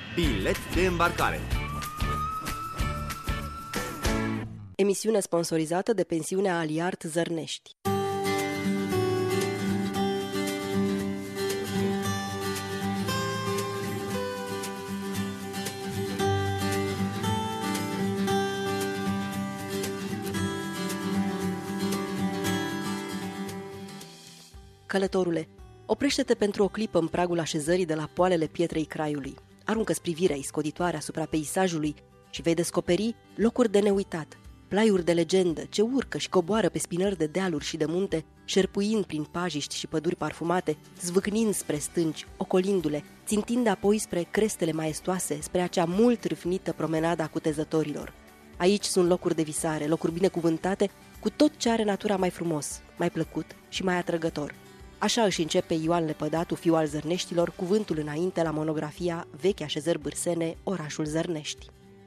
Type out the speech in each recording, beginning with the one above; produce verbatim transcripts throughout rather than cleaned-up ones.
Bilet de îmbarcare. Emisiune sponsorizată de pensiunea Aliart Zărnești. Călătorule, oprește-te pentru o clipă în pragul așezării de la poalele pietrei Craiului. Aruncă-ți privirea iscoditoare asupra peisajului și vei descoperi locuri de neuitat, plaiuri de legendă ce urcă și coboară pe spinări de dealuri și de munte, șerpuind prin pajiști și păduri parfumate, zvâcnind spre stânci, ocolindu-le, țintind apoi spre crestele maestoase, spre acea mult râvnită promenada cutezătorilor. Aici sunt locuri de visare, locuri binecuvântate, cu tot ce are natura mai frumos, mai plăcut și mai atrăgător. Așa își începe Ioan Lepădatu, fiul al Zărneștilor, cuvântul înainte la monografia Vechi așezări bârsene, orașul Zărnești.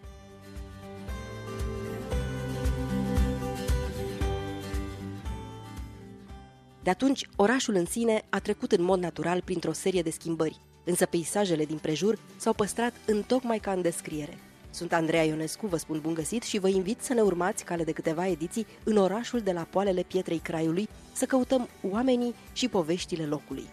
De atunci, orașul în sine a trecut în mod natural printr-o serie de schimbări, însă peisajele din prejur s-au păstrat întocmai ca în descriere. Sunt Andreea Ionescu, vă spun bun găsit și vă invit să ne urmați cale de câteva ediții în orașul de la poalele pietrei Craiului, să căutăm oamenii și poveștile locului.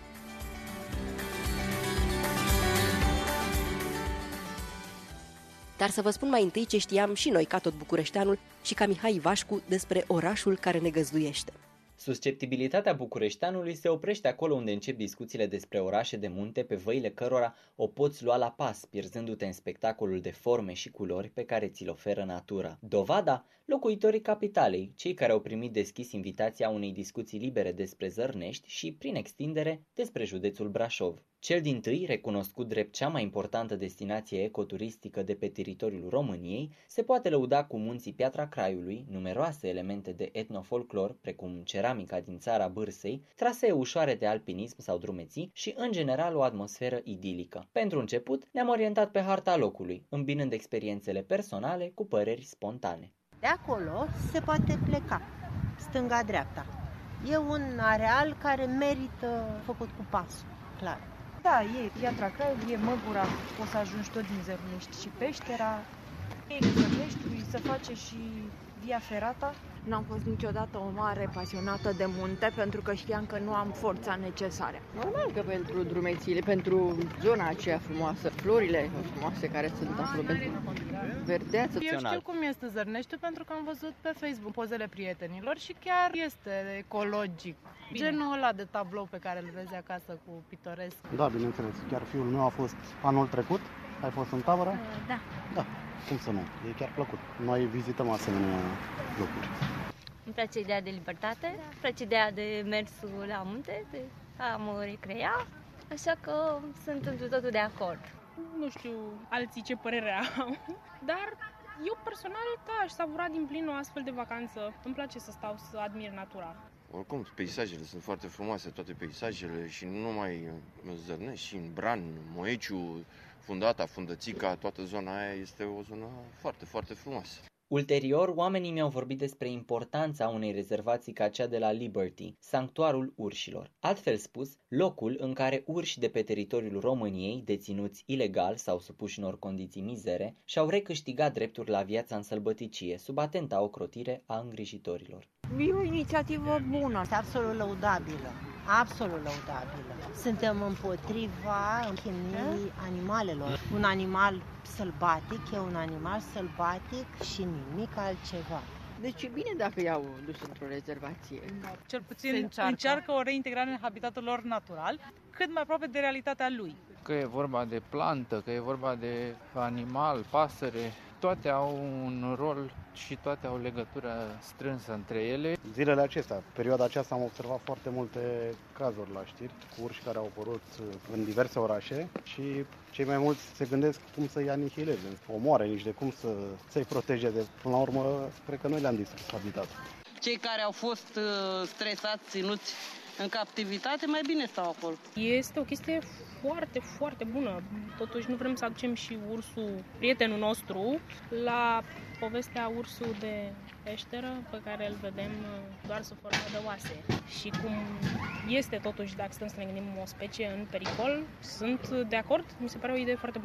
Dar să vă spun mai întâi ce știam și noi, ca tot bucureșteanul, și ca Mihai Ivașcu, despre orașul care ne găzduiește. Susceptibilitatea bucureșteanului se oprește acolo unde încep discuțiile despre orașe de munte pe văile cărora o poți lua la pas, pierzându-te în spectacolul de forme și culori pe care ți-l oferă natura. Dovada? Locuitorii capitalei, cei care au primit deschis invitația unei discuții libere despre Zărnești și, prin extindere, despre județul Brașov. Cel dintâi, recunoscut drept cea mai importantă destinație ecoturistică de pe teritoriul României, se poate lăuda cu munții Piatra Craiului, numeroase elemente de etnofolclor, precum ceramica din țara Bârsei, trasee ușoare de alpinism sau drumeții și, în general, o atmosferă idilică. Pentru început, ne-am orientat pe harta locului, îmbinând experiențele personale cu păreri spontane. De acolo se poate pleca, stânga-dreapta. E un areal care merită făcut cu pasul, clar. Da, e Piatra Craiului, e Măgura, poți să ajungi tot din Zărnești și Peștera. E Zărneștiului, se face și Via Ferata. N-am fost niciodată o mare pasionată de munte pentru că știam că nu am forța necesară. Normal că pentru drumețiile, pentru zona aceea frumoasă, florile frumoase care sunt acolo, pentru verdeață. Eu știu cum este Zărneștiul pentru că am văzut pe Facebook pozele prietenilor și chiar este ecologic. Bine. Genul ăla de tablou pe care îl vezi acasă cu pitoresc. Da, bineînțeles. Chiar fiul meu a fost anul trecut. Ai fost în tabără? Da. Da. Cum să nu? E chiar plăcut. Noi vizităm asemenea locuri. Îmi place ideea de libertate, îmi place ideea de mersul la munte, de a mă recrea, așa că sunt întru totul de acord. Nu știu alții ce părere au, dar eu personal, da, aș savura din plin o astfel de vacanță. Îmi place să stau să admir natura. Oricum, peisajele sunt foarte frumoase, toate peisajele, și nu numai în Zărnești, și în Bran, Moeciu, Fundata, Fundățica, toată zona aia este o zonă foarte, foarte frumoasă. Ulterior, oamenii mi-au vorbit despre importanța unei rezervații ca cea de la Liberty, sanctuarul urșilor. Altfel spus, locul în care urși de pe teritoriul României, deținuți ilegal sau supuși unor condiții mizere, și-au recâștigat drepturi la viața în sălbăticie, sub atenta ocrotire a îngrijitorilor. E o inițiativă bună. Este absolut lăudabilă. Absolut lăudabilă. Suntem împotriva închinuirii animalelor. Un animal sălbatic e un animal sălbatic și nimic altceva. Deci e bine dacă i-au dus într-o rezervație. Cel puțin încearcă. încearcă o reintegrare în habitatul lor natural, cât mai aproape de realitatea lui. Că e vorba de plantă, că e vorba de animal, pasăre, toate au un rol și toate au legătură strânsă între ele. Zilele acestea, perioada aceasta, am observat foarte multe cazuri la știri cu urși care au apărut în diverse orașe și cei mai mulți se gândesc cum să-i anihileze, omoare, nici de cum să, să-i protejeze. Până la urmă, cred că noi le-am distrus habitatul. Cei care au fost stresați, ținuți în captivitate, mai bine stau acolo. Este o chestie foarte, foarte bună. Totuși nu vrem să aducem și ursul, prietenul nostru, la povestea ursul de peșteră pe care îl vedem doar sub formă de oase. Și cum este totuși, dacă stăm să ne gândim, o specie în pericol, sunt de acord, mi se pare o idee foarte bună.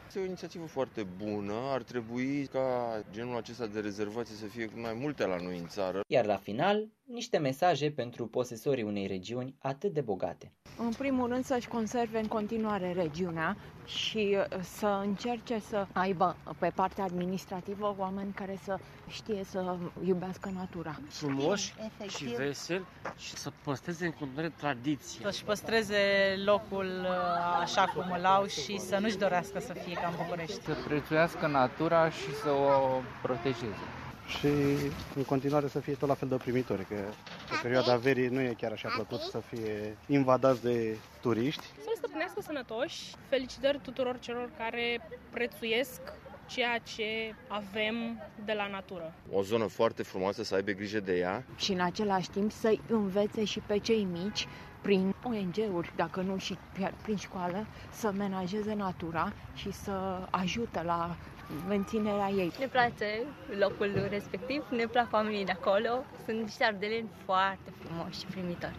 Este o inițiativă foarte bună, ar trebui ca genul acesta de rezervații să fie mai multe la noi în țară. Iar la final, niște mesaje pentru posesorii unei regiuni atât de bogate. În primul rând să-și conserve în continuare regiunea și să încerce să aibă pe partea administrativă oameni care să știe să iubească natura. Frumoși și veseli și să păstreze în continuare tradiția. Să-și păstreze locul așa cum îl au și să nu-și dorească să fie ca în București. Să prețuiască natura și să o protejeze. Și în continuare să fie tot la fel de primitori, că pe perioada verii nu e chiar așa plăcut să fie invadați de turiști. Să stăpânească sănătoși, felicitări tuturor celor care prețuiesc ceea ce avem de la natură. O zonă foarte frumoasă, să aibă grijă de ea. Și în același timp să-i învețe și pe cei mici, prin O N G-uri, dacă nu și prin școală, să menajeze natura și să ajute la menținerea ei. Ne place locul respectiv, ne plac oamenii de acolo, sunt niște ardeleni foarte frumoși și primitori.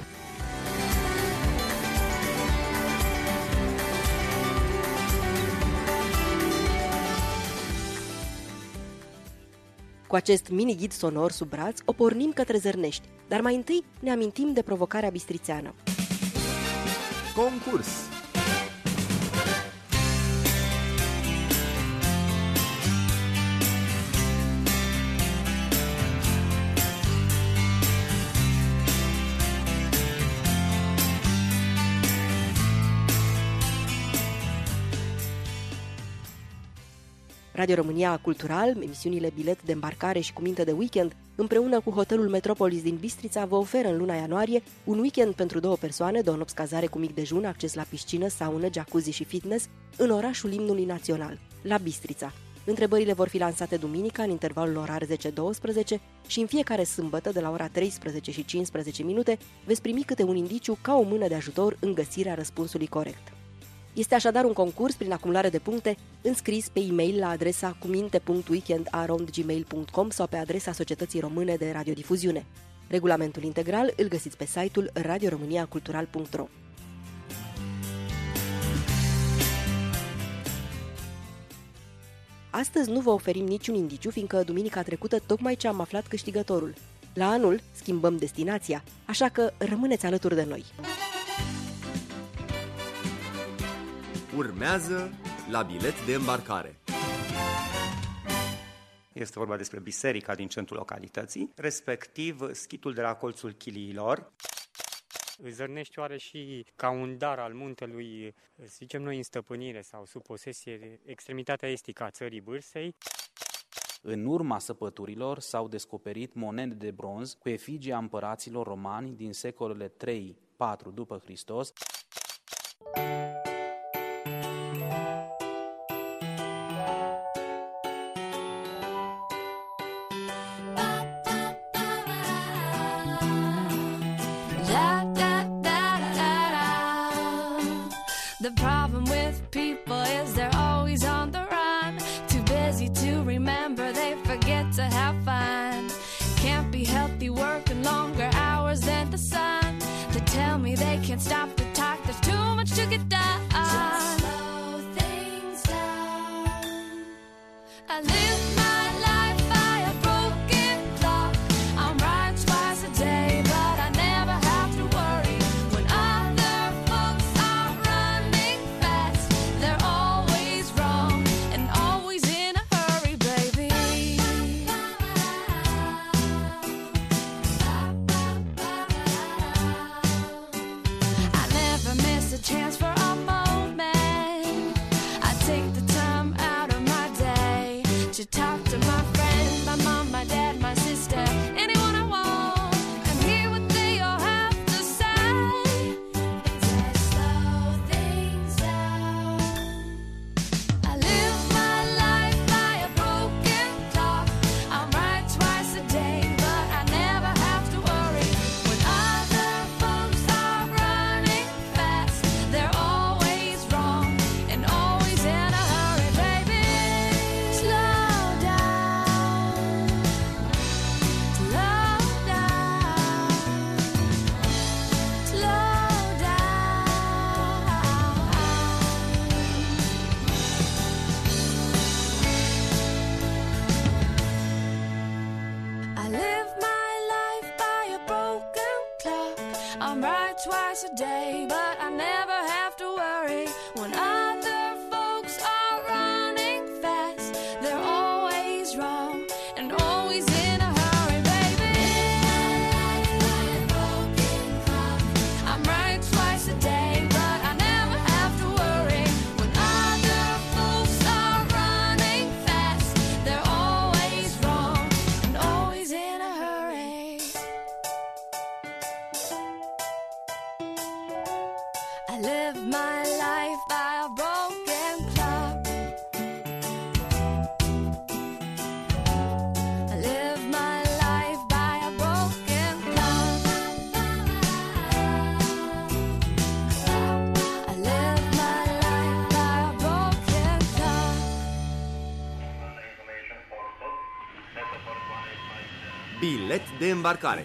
Cu acest mini-ghid sonor sub braț, o pornim către Zărnești, dar mai întâi ne amintim de provocarea bistrițeană. Concurs. Radio România Cultural, emisiunile Bilet de îmbarcare și cu minte de weekend, împreună cu Hotelul Metropolis din Bistrița, vă oferă în luna ianuarie un weekend pentru două persoane, două nopți cazare cu mic dejun, acces la piscină, saună, jacuzzi și fitness, în orașul imnului național, la Bistrița. Întrebările vor fi lansate duminica, în intervalul orar zece douăsprezece și în fiecare sâmbătă, de la ora treisprezece și cincisprezece minute, veți primi câte un indiciu ca o mână de ajutor în găsirea răspunsului corect. Este așadar un concurs prin acumulare de puncte înscris pe e-mail la adresa cuminte punct weekend arond gmail punct com sau pe adresa Societății Române de Radiodifuziune. Regulamentul integral îl găsiți pe site-ul radio românia cultural punct ro. Astăzi nu vă oferim niciun indiciu, fiindcă duminica trecută tocmai ce am aflat câștigătorul. La anul schimbăm destinația, așa că rămâneți alături de noi. Urmează la Bilet de îmbarcare. Este vorba despre biserica din centrul localității, respectiv schitul de la colțul Chiliilor. Zărnești are și ca un dar al muntelui, să zicem noi, în stăpânire sau sub posesie, extremitatea estică a țării Bârsei. În urma săpăturilor s-au descoperit monede de bronz cu efigia împăraților romani din secolele trei patru după Hristos. The problem with people is they're always on the run. Too busy to remember, they forget to have fun. Can't be healthy working longer hours than the sun. They tell me they can't stop the talk, there's too much to get done. Just slow things down. I live my life by a broken clock. I'm right twice a day, but I never have to worry. When other folks are running fast, they're always wrong and always in a hurry, baby. I twice a day, but I never have to worry when other folks are running fast. They're always wrong and always in a hurry, baby. I'm right twice a day, but I never have to worry when other folks are running fast. They're always wrong and always in a hurry. I live my life by a broken clock. I live my life by a broken clock. I live my life by a broken clock. Bilet de îmbarcare.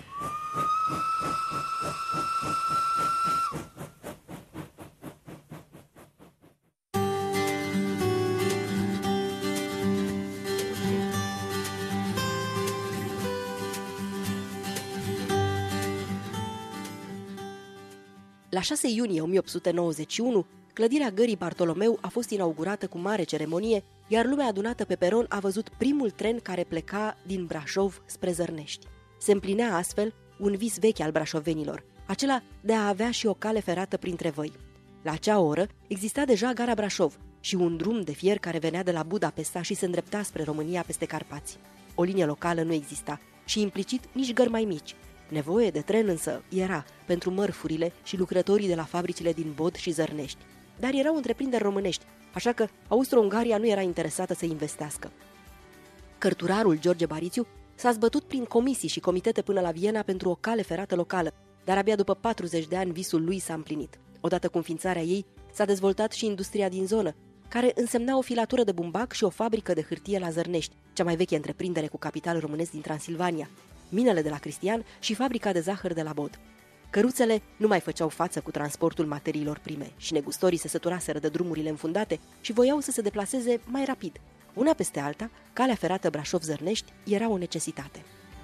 La șase iunie o mie opt sute nouăzeci și unu, clădirea Gării Bartolomeu a fost inaugurată cu mare ceremonie, iar lumea adunată pe peron a văzut primul tren care pleca din Brașov spre Zărnești. Se împlinea astfel un vis vechi al brașovenilor, acela de a avea și o cale ferată printre văi. La acea oră exista deja gara Brașov și un drum de fier care venea de la Budapesta și se îndrepta spre România peste Carpați. O linie locală nu exista și implicit nici gări mai mici. Nevoie de tren însă era pentru mărfurile și lucrătorii de la fabricile din Bod și Zărnești. Dar erau întreprinderi românești, așa că Austro-Ungaria nu era interesată să investească. Cărturarul George Barițiu s-a zbătut prin comisii și comitete până la Viena pentru o cale ferată locală, dar abia după patruzeci de ani visul lui s-a împlinit. Odată cu înființarea ei, s-a dezvoltat și industria din zonă, care însemna o filatură de bumbac și o fabrică de hârtie la Zărnești, cea mai veche întreprindere cu capital românesc din Transilvania, minele de la Cristian și fabrica de zahăr de la Bod. Căruțele nu mai făceau față cu transportul materiilor prime și negustorii se săturaseră de drumurile înfundate și voiau să se deplaseze mai rapid. Una peste alta, calea ferată Brașov-Zărnești era o necesitate.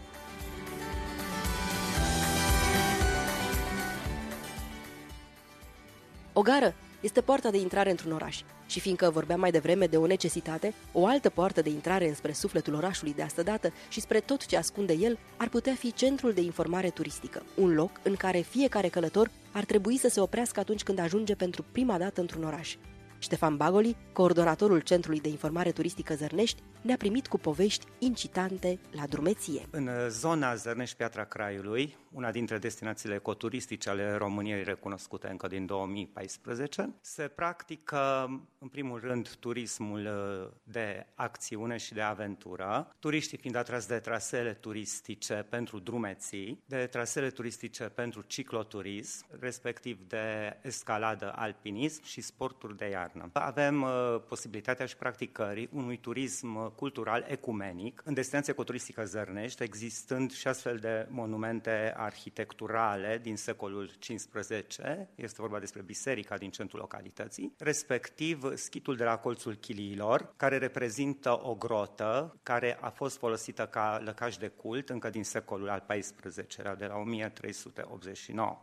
O gară este poarta de intrare într-un oraș și fiindcă vorbeam mai devreme de o necesitate, o altă poartă de intrare înspre sufletul orașului de astădată și spre tot ce ascunde el ar putea fi centrul de informare turistică, un loc în care fiecare călător ar trebui să se oprească atunci când ajunge pentru prima dată într-un oraș. Ștefan Bagoli, coordonatorul Centrului de Informare Turistică Zărnești, ne-a primit cu povești incitante la drumeție. În zona Zărnești-Piatra Craiului, una dintre destinațiile ecoturistice ale României recunoscute încă din două mii paisprezece, se practică în primul rând turismul de acțiune și de aventură, turiștii fiind atrași de traseele turistice pentru drumeții, de traseele turistice pentru cicloturism, respectiv de escaladă, alpinism și sporturi de iarnă. Avem uh, posibilitatea și practicării unui turism cultural ecumenic în destinația ecoturistică Zărnești, existând și astfel de monumente arhitecturale din secolul cincisprezece, este vorba despre biserica din centrul localității, respectiv schitul de la Colțul Chiliilor, care reprezintă o grotă care a fost folosită ca lăcaș de cult încă din secolul al paisprezecelea, de la o mie trei sute optzeci și nouă.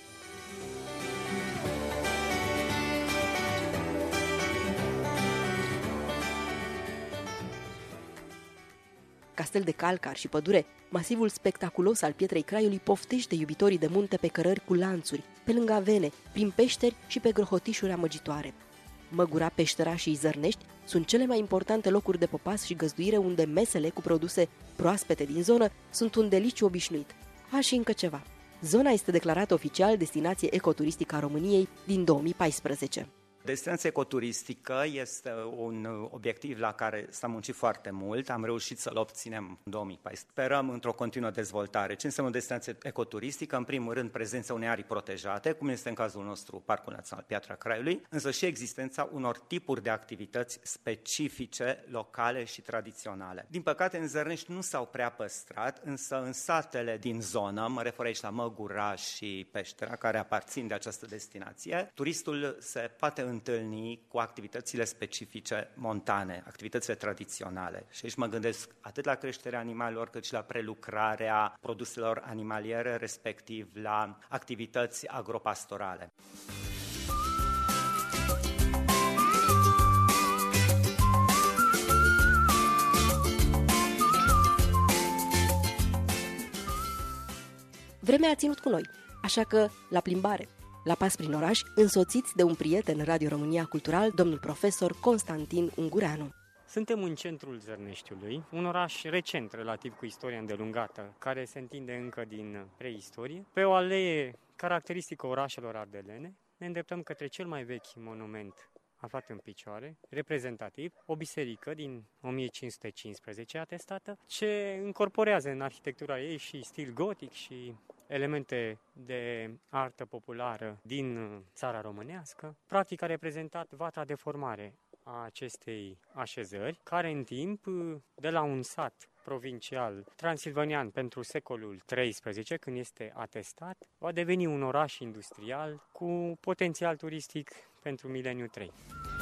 Castel de calcar și pădure, masivul spectaculos al Pietrei Craiului poftește iubitorii de munte pe cărări cu lanțuri, pe lângă avene, prin peșteri și pe grohotișuri amăgitoare. Măgura, Peștera și Zărnești sunt cele mai importante locuri de popas și găzduire unde mesele cu produse proaspete din zonă sunt un deliciu obișnuit. A, și încă ceva. Zona este declarată oficial destinație ecoturistică a României din două mii paisprezece. Destinația ecoturistică este un obiectiv la care s-a muncit foarte mult, am reușit să-l obținem în două mii paisprezece. Sperăm într-o continuă dezvoltare. Ce înseamnă o destinație ecoturistică? În primul rând, prezența unei arii protejate, cum este în cazul nostru Parcul Național Piatra Craiului, însă și existența unor tipuri de activități specifice, locale și tradiționale. Din păcate, în Zărnești nu s-au prea păstrat, însă în satele din zonă, mă refer aici la Măgura și Peștera, care aparțin de această destinație, turistul se poate întâlni cu activitățile specifice montane, activitățile tradiționale. Și aici mă gândesc atât la creșterea animalelor, cât și la prelucrarea produselor animaliere, respectiv la activități agropastorale. Vremea a ținut cu noi, așa că, la plimbare, la pas prin oraș, însoțiți de un prieten Radio România Cultural, domnul profesor Constantin Ungureanu. Suntem în centrul Zărneștiului, un oraș recent relativ cu istoria îndelungată, care se întinde încă din preistorie. Pe o alee caracteristică orașelor ardelene, ne îndreptăm către cel mai vechi monument aflat în picioare, reprezentativ, o biserică din o mie cinci sute cincisprezece atestată, ce încorporează în arhitectura ei și stil gotic și elemente de artă populară din țara românească. Practic a reprezentat vatra de formare a acestei așezări, care în timp, de la un sat provincial transilvanian pentru secolul treisprezece, când este atestat, va deveni un oraș industrial cu potențial turistic pentru mileniul trei.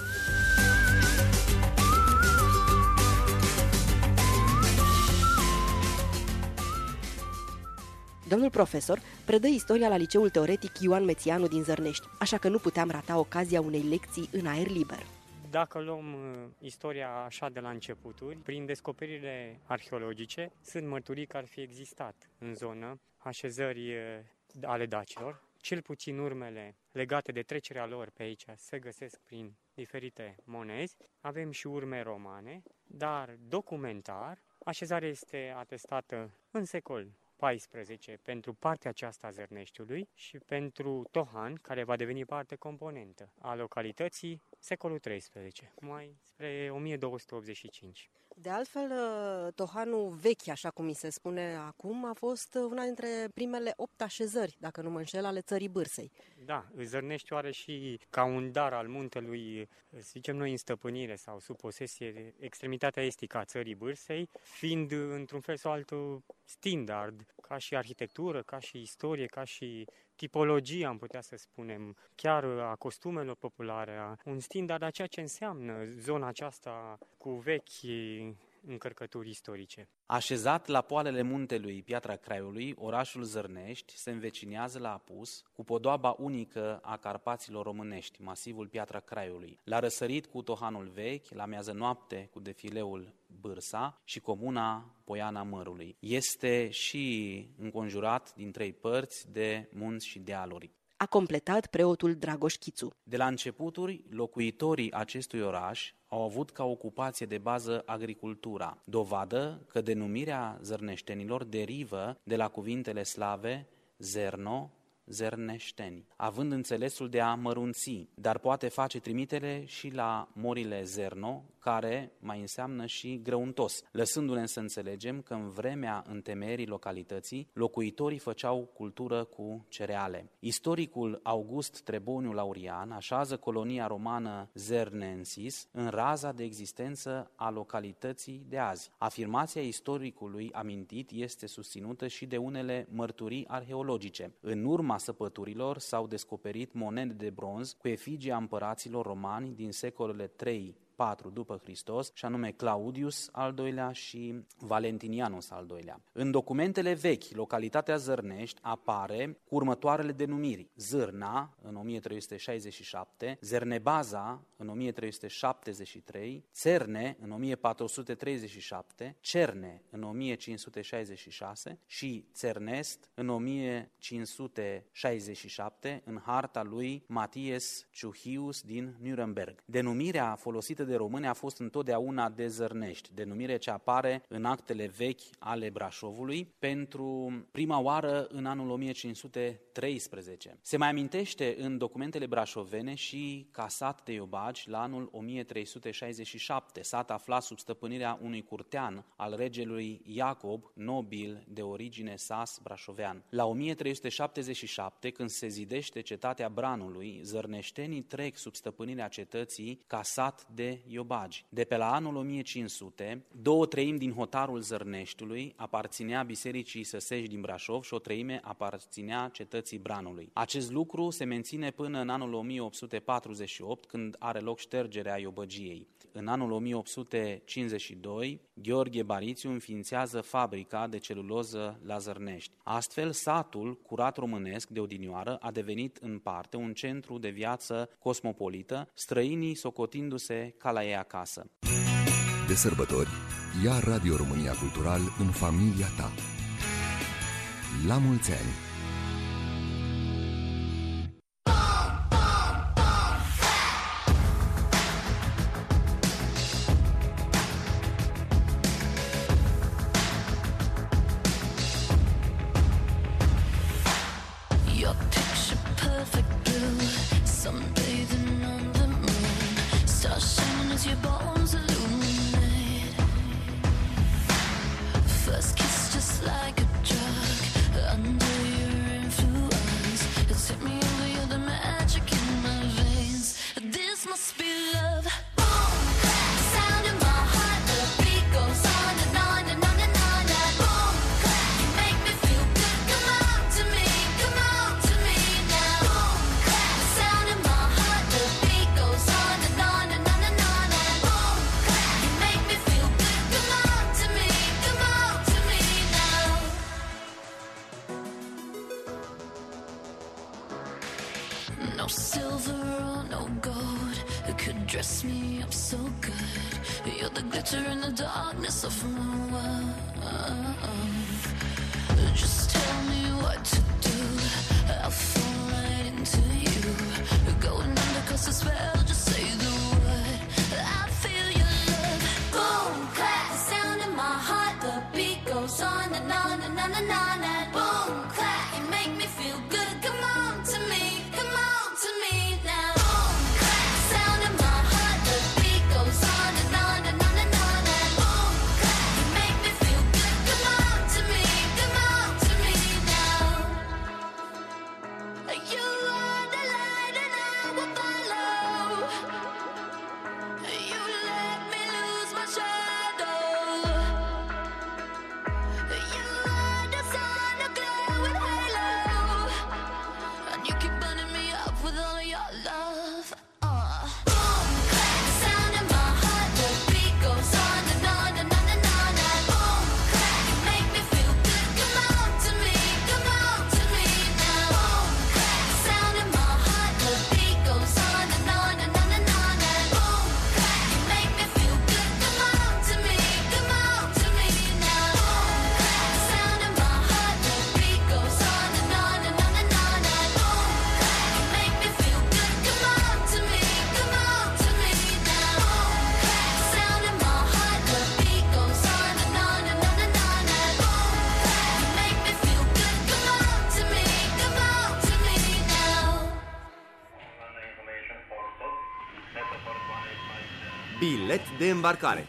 Domnul profesor predă istoria la Liceul Teoretic Ioan Mețianu din Zărnești, așa că nu puteam rata ocazia unei lecții în aer liber. Dacă luăm istoria așa de la începuturi, prin descoperirile arheologice, sunt mărturii că ar fi existat în zonă așezări ale dacilor. Cel puțin urmele legate de trecerea lor pe aici se găsesc prin diferite monezi. Avem și urme romane, dar documentar, așezarea este atestată în secol paisprezece pentru partea aceasta a Zărneștiului și pentru Tohan, care va deveni parte componentă a localității, secolul treisprezece, mai spre o mie două sute optzeci și cinci. De altfel, Tohanul vechi, așa cum mi se spune acum, a fost una dintre primele opt așezări, dacă nu mă înșel, ale țării Bârsei. Da, Zărneștiul are și ca un dar al muntelui, să zicem noi, în stăpânire sau sub posesie, extremitatea estică a țării Bârsei, fiind într-un fel sau altul standard, ca și arhitectură, ca și istorie, ca și tipologie, am putea să spunem, chiar a costumelor populare, un standard a ceea ce înseamnă zona aceasta cu vechi încărcături istorice. Așezat la poalele muntelui Piatra Craiului, orașul Zărnești se învecinează la apus cu podoaba unică a Carpaților românești, masivul Piatra Craiului. La răsărit cu Tohanul vechi, la miază noapte cu defileul Bârsa și comuna Poiana Mărului. Este și înconjurat din trei părți de munți și dealuri. A completat preotul Dragoș Chițu. De la începuturi, locuitorii acestui oraș au avut ca ocupație de bază agricultura, dovadă că denumirea zărneștenilor derivă de la cuvintele slave zerno, zerneșteni, având înțelesul de a mărunți, dar poate face trimitere și la morile zerno, care mai înseamnă și grăuntos, lăsându-ne să înțelegem că în vremea întemeierii localității, locuitorii făceau cultură cu cereale. Istoricul August Treboniu Laurian așează colonia romană Zernensis în raza de existență a localității de azi. Afirmația istoricului amintit este susținută și de unele mărturii arheologice. În urma săpăturilor s-au descoperit monede de bronz cu efigia împăraților romani din secolele trei patru după Hristos, și anume Claudius al doilea și Valentinianus al doilea. În documentele vechi, localitatea Zărnești apare cu următoarele denumiri: Zârna în o mie trei sute șaizeci și șapte, Zernebaza în o mie trei sute șaptezeci și trei, Țerne în o mie patru sute treizeci și șapte, Cerne în o mie cinci sute șaizeci și șase și Țernest în o mie cinci sute șaizeci și șapte în harta lui Matthias Ciuhius din Nuremberg. Denumirea folosită de români a fost întotdeauna de Zărnești, denumire ce apare în actele vechi ale Brașovului pentru prima oară în anul o mie cinci sute treisprezece. Se mai amintește în documentele brașovene și ca sat de Iobagi la anul o mie trei sute șaizeci și șapte, sat aflat sub stăpânirea unui curtean al regelui Iacob, nobil de origine sas brașovean. La o mie trei sute șaptezeci și șapte, când se zidește cetatea Branului, zărneștenii trec sub stăpânirea cetății ca sat de de iobagi. De pe la anul o mie cinci sute, două treimi din hotarul Zărneștiului aparținea Bisericii Săsești din Brașov și o treime aparținea cetății Branului. Acest lucru se menține până în anul o mie opt sute patruzeci și opt, când are loc ștergerea iobăgiei. În anul o mie opt sute cincizeci și doi, Gheorghe Barițiu înființează fabrica de celuloză la Zărnești. Astfel, satul curat românesc de odinioară a devenit în parte un centru de viață cosmopolită, străinii socotindu-se ca la ei acasă. De sărbători, ia Radio România Cultural în familia ta. La mulți ani! Bilet de îmbarcare.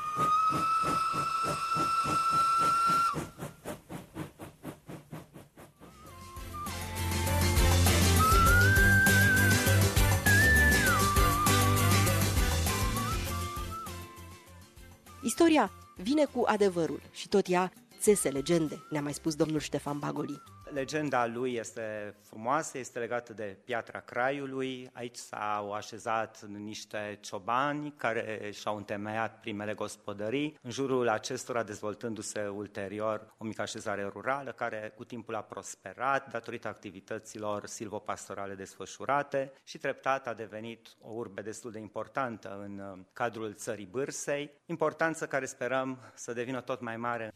Istoria vine cu adevărul și tot ea țese legende, ne-a mai spus domnul Ștefan Bagoli. Legenda lui este frumoasă, este legată de Piatra Craiului. Aici s-au așezat niște ciobani care și-au întemeiat primele gospodării, în jurul acestora dezvoltându-se ulterior o mică așezare rurală care cu timpul a prosperat datorită activităților silvopastorale desfășurate și treptat a devenit o urbe destul de importantă în cadrul țării Bârsei, importanță care sperăm să devină tot mai mare.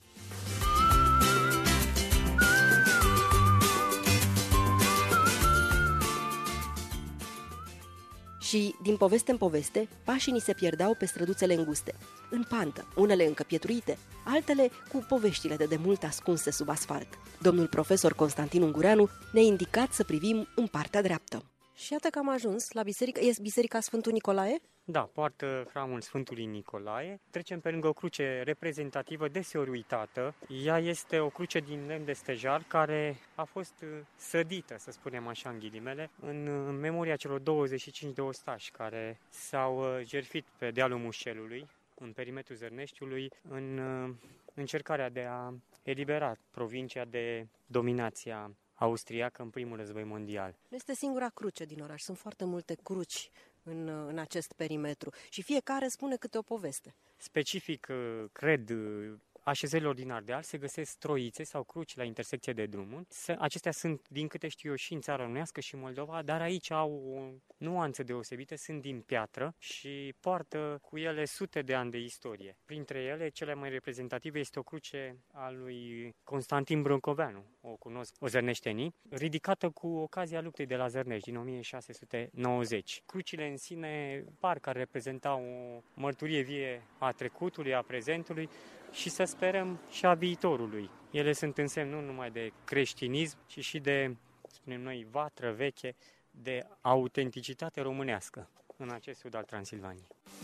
Și, din poveste în poveste, pașii ni se pierdeau pe străduțele înguste, în pantă, unele încă pietruite, altele cu poveștile de demult ascunse sub asfalt. Domnul profesor Constantin Ungureanu ne-a indicat să privim în partea dreaptă. Și iată că am ajuns la biserică. E Biserica Sfântul Nicolae? Da, poartă hramul Sfântului Nicolae. Trecem pe lângă o cruce reprezentativă, deseori uitată. Ea este o cruce din lemn de stejar care a fost sădită, să spunem așa în ghilimele, în memoria celor douăzeci și cinci de ostași care s-au jertfit pe dealul Mușelului, în perimetrul Zărneștiului, în încercarea de a elibera provincia de dominația austriacă în primul război mondial. Nu este singura cruce din oraș, sunt foarte multe cruci în, în acest perimetru și fiecare spune câte o poveste. Specific, cred, așezărilor din Ardeal se găsesc troițe sau cruci la intersecție de drumuri. Acestea sunt, din câte știu eu, și în țara românească și în Moldova, dar aici au o nuanță deosebită, sunt din piatră și poartă cu ele sute de ani de istorie. Printre ele, cele mai reprezentative este o cruce a lui Constantin Brâncoveanu, o cunosc o zărneștenii, ridicată cu ocazia luptei de la Zărnești din o mie șase sute nouăzeci. Crucile în sine par că reprezentau o mărturie vie a trecutului, a prezentului, și să sperăm și a viitorului. Ele sunt în semn nu numai de creștinism, ci și de, spunem noi, vatră veche, de autenticitate românească în acest sud al Transilvaniei.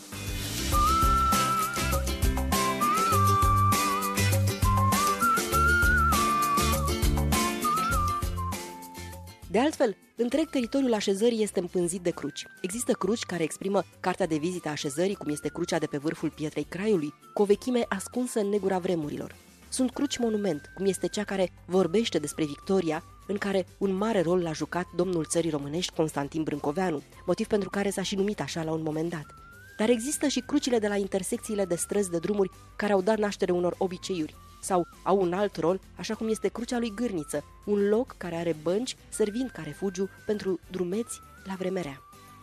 De altfel, întreg teritoriul așezării este împânzit de cruci. Există cruci care exprimă cartea de vizită a așezării, cum este crucea de pe vârful Pietrei Craiului, cu o vechime ascunsă în negura vremurilor. Sunt cruci monument, cum este cea care vorbește despre Victoria, în care un mare rol l-a jucat domnul țării românești Constantin Brâncoveanu, motiv pentru care s-a și numit așa la un moment dat. Dar există și crucile de la intersecțiile de străzi de drumuri care au dat naștere unor obiceiuri, sau au un alt rol, așa cum este crucea lui Gârniță, un loc care are bănci, servind ca refugiu pentru drumeți la vremea rea.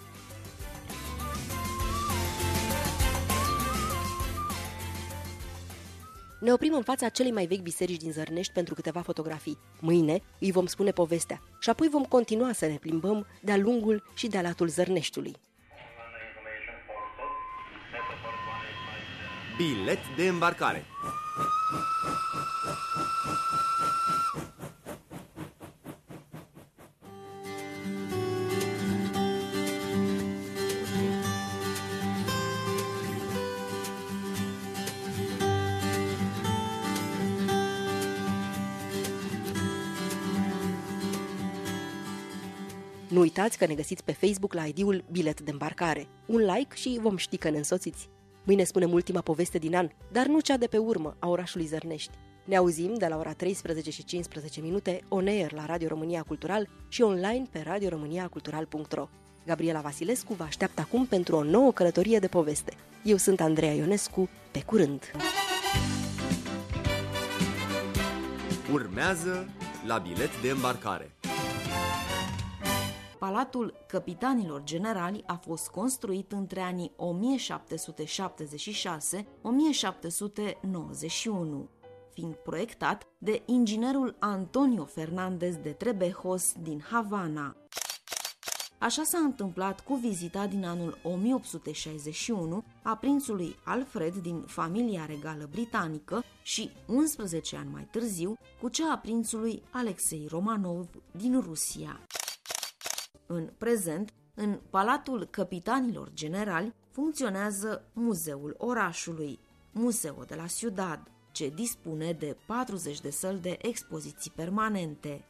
Ne oprim în fața celei mai vechi biserici din Zărnești pentru câteva fotografii. Mâine îi vom spune povestea și apoi vom continua să ne plimbăm de-a lungul și de-a latul Zărneștiului. Bilet de îmbarcare. Nu uitați că ne găsiți pe Facebook la I D-ul Bilet de îmbarcare. Un like și vom ști că ne însoțiți. Mâine spunem ultima poveste din an, dar nu cea de pe urmă a orașului Zărnești. Ne auzim de la ora treisprezece și cincisprezece minute on air la Radio România Cultural și online pe radio românia cultural punct ro. Gabriela Vasilescu vă așteaptă acum pentru o nouă călătorie de poveste. Eu sunt Andreea Ionescu, pe curând! Urmează la Bilet de îmbarcare. Palatul Căpitanilor Generali a fost construit între anii o mie șapte sute șaptezeci și șase - o mie șapte sute nouăzeci și unu, fiind proiectat de inginerul Antonio Fernandez de Trebejos din Havana. Așa s-a întâmplat cu vizita din anul o mie opt sute șaizeci și unu a prințului Alfred din familia regală britanică și, unsprezece ani mai târziu, cu cea a prințului Alexei Romanov din Rusia. În prezent, în Palatul Căpitanilor Generali funcționează Muzeul Orașului, Museo de la Ciudad, ce dispune de patruzeci de săli de expoziții permanente.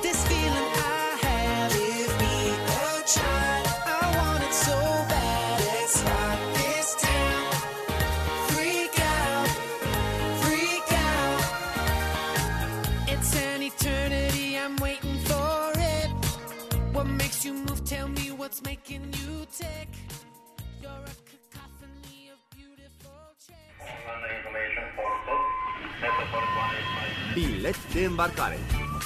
I want it so bad. Bilet de îmbarcare.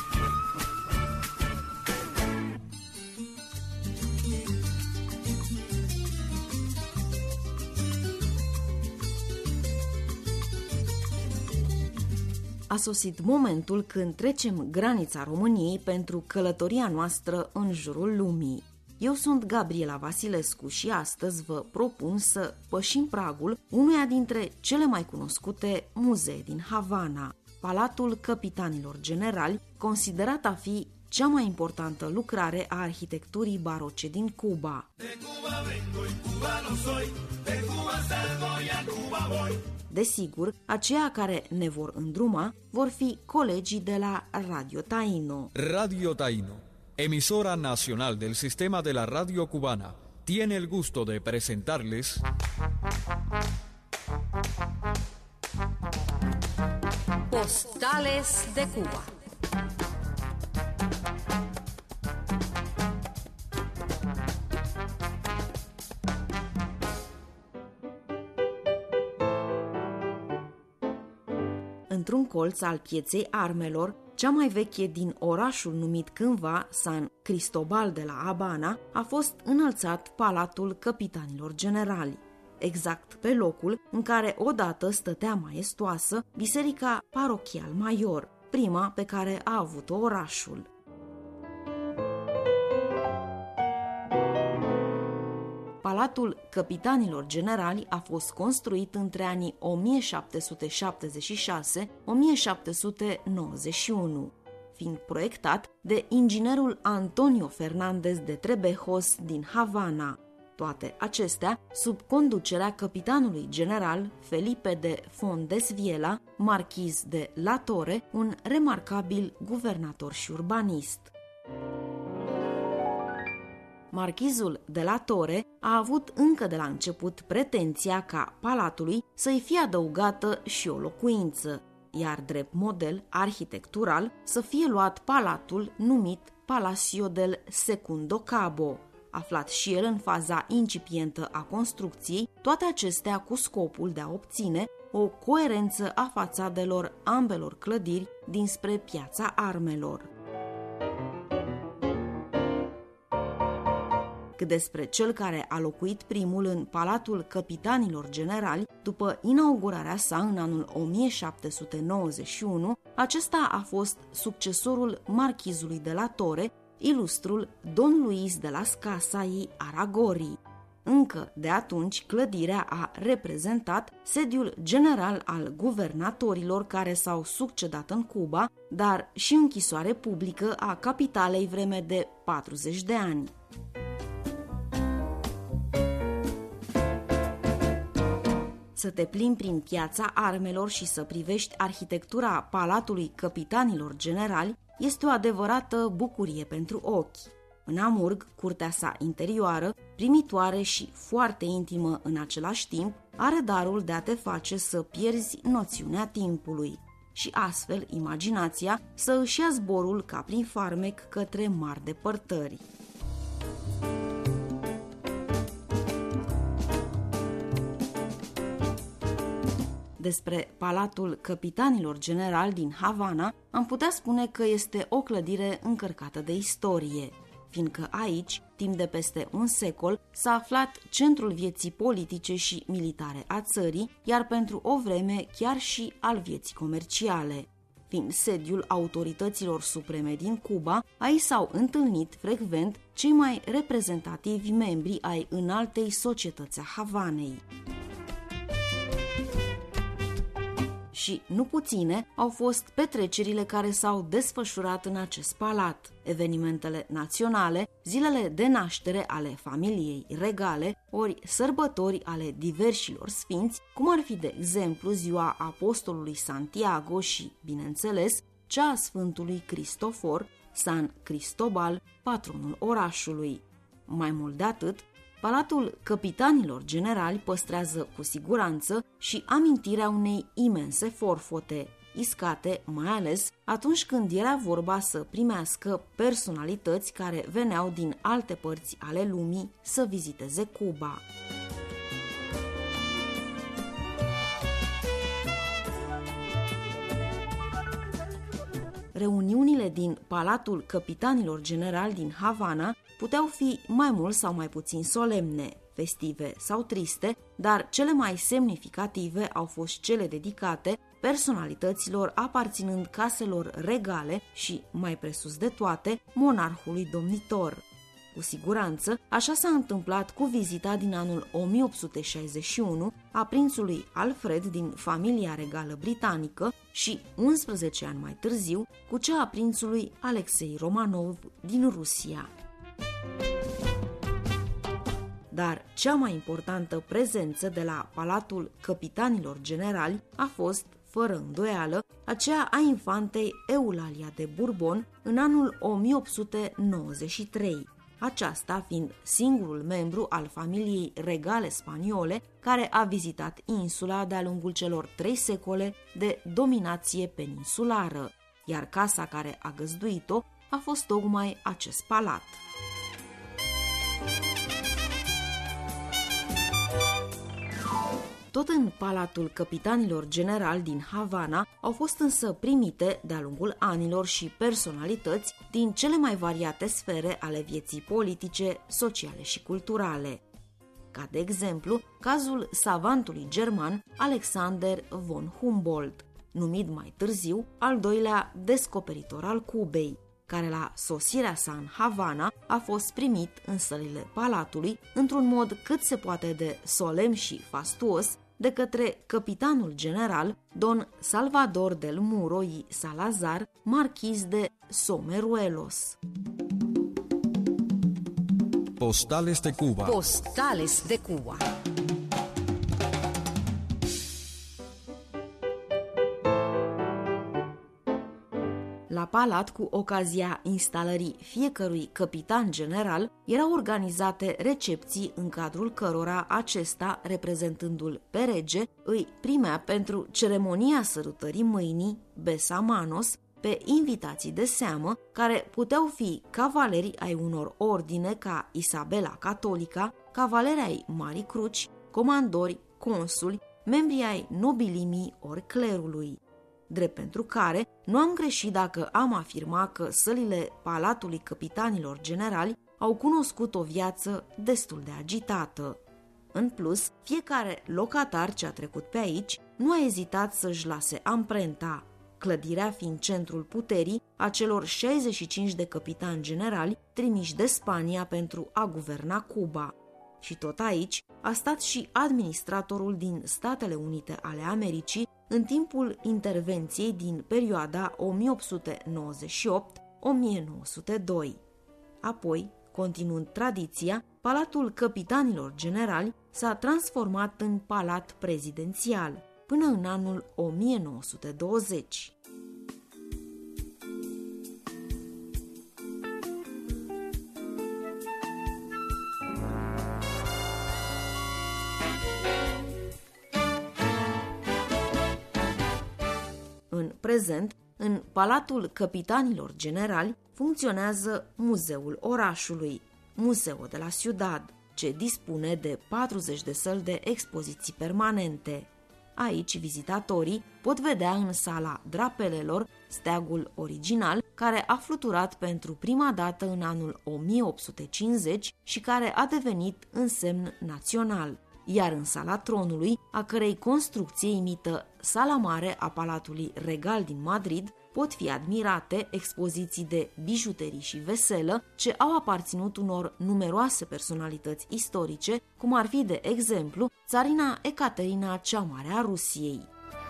A sosit momentul când trecem granița României pentru călătoria noastră în jurul lumii. Eu sunt Gabriela Vasilescu și astăzi vă propun să pășim pragul unuia dintre cele mai cunoscute muzee din Havana, Palatul Căpitanilor Generali, considerat a fi cea mai importantă lucrare a arhitecturii baroce din Cuba. Desigur, aceia care ne vor îndruma vor fi colegii de la Radio Taino. Radio Taino, emisora nacional del sistema de la radio cubana, tiene el gusto de presentarles Postales de Cuba. Într-un colț al pieței armelor, cea mai veche din orașul numit cândva San Cristobal de la Habana, a fost înălțat Palatul Căpitanilor Generali, exact pe locul în care odată stătea maestoasă Biserica Parochial Major, prima pe care a avut-o orașul. Palatul Căpitanilor Generali a fost construit între anii o mie șapte sute șaptezeci și șase - o mie șapte sute nouăzeci și unu, fiind proiectat de inginerul Antonio Fernández de Trebejos din Havana. Toate acestea sub conducerea căpitanului general Felipe de Fondesviela, marchiz de La Torre, un remarcabil guvernator și urbanist. Marchizul de La Torre a avut încă de la început pretenția ca palatului să-i fie adăugată și o locuință, iar drept model arhitectural să fie luat palatul numit Palacio del Segundo Cabo, aflat și el în faza incipientă a construcției, toate acestea cu scopul de a obține o coerență a fațadelor ambelor clădiri dinspre Piața Armelor. Cât despre cel care a locuit primul în Palatul Căpitanilor Generali, după inaugurarea sa în anul o mie șapte sute nouăzeci și unu, acesta a fost succesorul marchizului de La Torre, ilustrul Don Luis de las Casas y Aragori. Încă de atunci, clădirea a reprezentat sediul general al guvernatorilor care s-au succedat în Cuba, dar și închisoare publică a capitalei vreme de patruzeci de ani. Să te plimbi prin Piața Armelor și să privești arhitectura Palatului Căpitanilor Generali este o adevărată bucurie pentru ochi. În Amurg, curtea sa interioară, primitoare și foarte intimă în același timp, are darul de a te face să pierzi noțiunea timpului și astfel imaginația să își ia zborul ca prin farmec către mari depărtări. Despre Palatul Căpitanilor Generali din Havana am putea spune că este o clădire încărcată de istorie, fiindcă aici, timp de peste un secol, s-a aflat centrul vieții politice și militare a țării, iar pentru o vreme chiar și al vieții comerciale. Fiind sediul autorităților supreme din Cuba, aici s-au întâlnit frecvent cei mai reprezentativi membri ai înaltei societăți a Havanei. Și nu puține au fost petrecerile care s-au desfășurat în acest palat, evenimentele naționale, zilele de naștere ale familiei regale, ori sărbători ale diversilor sfinți, cum ar fi de exemplu ziua Apostolului Santiago și, bineînțeles, cea a Sfântului Cristofor, San Cristobal, patronul orașului. Mai mult de atât, Palatul Căpitanilor Generali păstrează cu siguranță și amintirea unei imense forfote, iscate mai ales atunci când era vorba să primească personalități care veneau din alte părți ale lumii să viziteze Cuba. reuniunile din Palatul Căpitanilor Generali din Havana puteau fi mai mult sau mai puțin solemne, festive sau triste, dar cele mai semnificative au fost cele dedicate personalităților aparținând caselor regale și, mai presus de toate, monarhului domnitor. Cu siguranță, așa s-a întâmplat cu vizita din anul o mie opt sute șaizeci și unu a prințului Alfred din familia regală britanică și, unsprezece ani mai târziu, cu cea a prințului Alexei Romanov din Rusia. Dar cea mai importantă prezență de la Palatul Căpitanilor Generali a fost, fără îndoială, aceea a infantei Eulalia de Bourbon în anul o mie opt sute nouăzeci și trei, aceasta fiind singurul membru al familiei regale spaniole care a vizitat insula de-a lungul celor trei secole de dominație peninsulară, iar casa care a găzduit-o a fost tocmai acest palat. Tot în Palatul Căpitanilor Generali din Havana au fost însă primite de-a lungul anilor și personalități din cele mai variate sfere ale vieții politice, sociale și culturale. Ca de exemplu, cazul savantului german Alexander von Humboldt, numit mai târziu al doilea descoperitor al Cubei, care la sosirea sa în Havana a fost primit în sălile palatului într-un mod cât se poate de solemn și fastuos de către căpitanul general Don Salvador del Muro y Salazar, marchis de Someruelos. Postales de Cuba. Postales de Cuba. La palat, cu ocazia instalării fiecărui căpitan general, erau organizate recepții în cadrul cărora acesta, reprezentându-l pe rege, îi primea pentru ceremonia sărutării mâinii, besamanos, pe invitații de seamă, care puteau fi cavaleri ai unor ordine ca Isabela Catolica, cavaleri ai Marii Cruci, comandori, consuli, membri ai nobilimii ori clerului. Drept pentru care nu am greșit dacă am afirmat că sălile Palatului Căpitanilor Generali au cunoscut o viață destul de agitată. În plus, fiecare locatar ce a trecut pe aici nu a ezitat să-și lase amprenta, clădirea fiind centrul puterii a celor șaizeci și cinci de căpitani generali trimiși de Spania pentru a guverna Cuba. Și tot aici a stat și administratorul din Statele Unite ale Americii în timpul intervenției din perioada o mie opt sute nouăzeci și opt - o mie nouă sute doi. Apoi, continuând tradiția, Palatul Căpitanilor Generali s-a transformat în palat prezidențial până în anul o mie nouă sute douăzeci. În prezent, în Palatul Căpitanilor Generali funcționează Muzeul Orașului, Museo de la Ciudad, ce dispune de patruzeci de săli de expoziții permanente. Aici, vizitatorii pot vedea în sala drapelelor steagul original, care a fluturat pentru prima dată în anul o mie opt sute cincizeci și care a devenit însemn național, iar în sala tronului, a cărei construcție imită sala mare a Palatului Regal din Madrid, pot fi admirate expoziții de bijuterii și veselă ce au aparținut unor numeroase personalități istorice, cum ar fi, de exemplu, țarina Ecaterina cea Mare a Rusiei.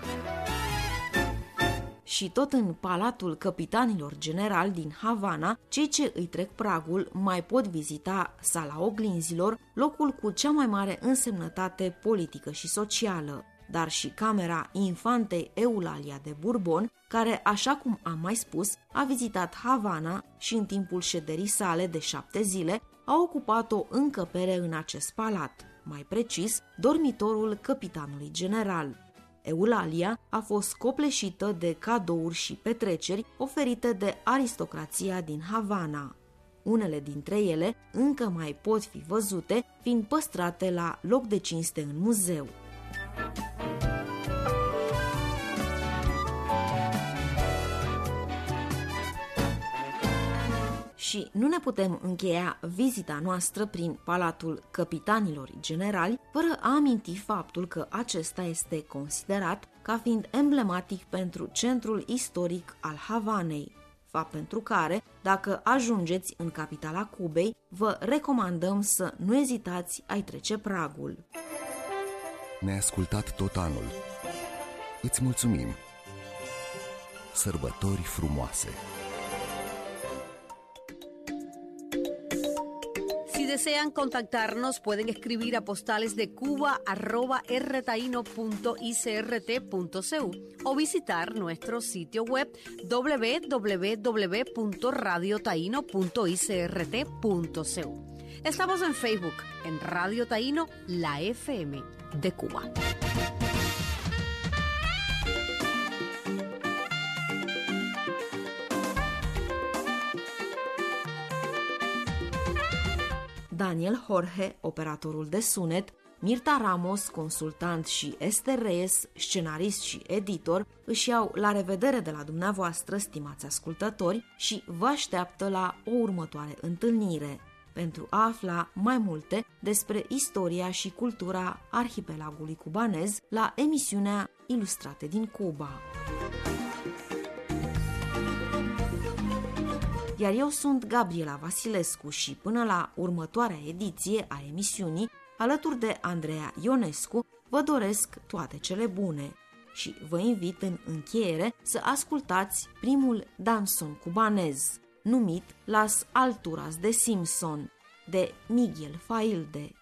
Și tot în Palatul Căpitanilor Generali din Havana, cei ce îi trec pragul mai pot vizita Sala Oglinzilor, locul cu cea mai mare însemnătate politică și socială, dar și camera infantei Eulalia de Bourbon, care, așa cum am mai spus, a vizitat Havana și în timpul șederii sale de șapte zile a ocupat o încăpere în acest palat, mai precis, dormitorul căpitanului general. Eulalia a fost copleșită de cadouri și petreceri oferite de aristocrația din Havana. Unele dintre ele încă mai pot fi văzute, fiind păstrate la loc de cinste în muzeu. Și nu ne putem încheia vizita noastră prin Palatul Căpitanilor Generali fără a aminti faptul că acesta este considerat ca fiind emblematic pentru centrul istoric al Havanei, fapt pentru care, dacă ajungeți în capitala Cubei, vă recomandăm să nu ezitați a-i trece pragul. Ne-ai ascultat tot anul. Îți mulțumim! Sărbători frumoase! Si desean contactarnos, pueden escribir a postales de Cuba arroba r taino punto i c r t punto c u o visitar nuestro sitio web w w w punto radio taino punto i c r t punto c u. Estamos en Facebook, en Radio Taino, la F M de Cuba. Daniel Jorge, operatorul de sunet, Mirta Ramos, consultant, și Esther Reyes, scenarist și editor, își iau la revedere de la dumneavoastră, stimați ascultători, și vă așteaptă la o următoare întâlnire pentru a afla mai multe despre istoria și cultura arhipelagului cubanez la emisiunea Ilustrate din Cuba. Iar eu sunt Gabriela Vasilescu și până la următoarea ediție a emisiunii, alături de Andreea Ionescu, vă doresc toate cele bune și vă invit în încheiere să ascultați primul danson cubanez, numit Las Alturas de Simpson, de Miguel Failde.